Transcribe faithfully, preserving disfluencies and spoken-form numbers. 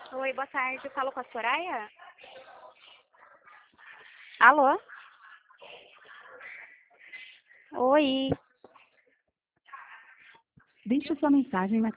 Oi, boa tarde. Eu falo com a Soraya? Alô? Oi. Deixe sua mensagem na